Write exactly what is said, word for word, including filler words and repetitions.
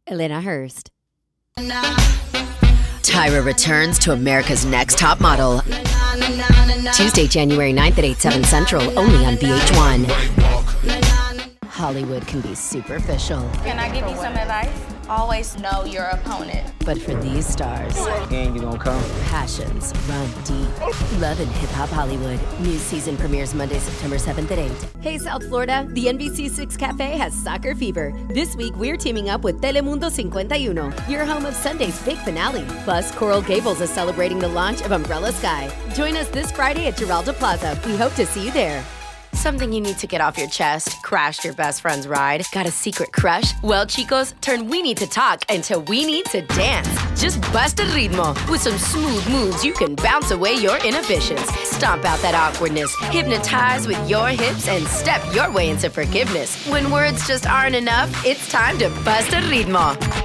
Elena Hurst. Tyra returns to America's Next Top Model. Tuesday, January ninth at eight, seven Central, only on V H one. Hollywood can be superficial. Can I give you some advice? Always know your opponent. But for these stars, game you gonna come. passions run deep. Love and Hip Hop Hollywood. New season premieres Monday, September seventh at eight. Hey, South Florida, the N B C six Cafe has soccer fever. This week, we're teaming up with Telemundo fifty-one, your home of Sunday's big finale. Plus, Coral Gables is celebrating the launch of Umbrella Sky. Join us this Friday at Giraldo Plaza. We hope to see you there. Something you need to get off your chest? Crashed your best friend's ride? Got a secret crush? Well, chicos, turn we need to talk into we need to dance. Just bust a ritmo with some smooth moves you can bounce away your inhibitions. Stomp out that awkwardness, hypnotize with your hips, and step your way into forgiveness. When words just aren't enough, it's time to bust a ritmo.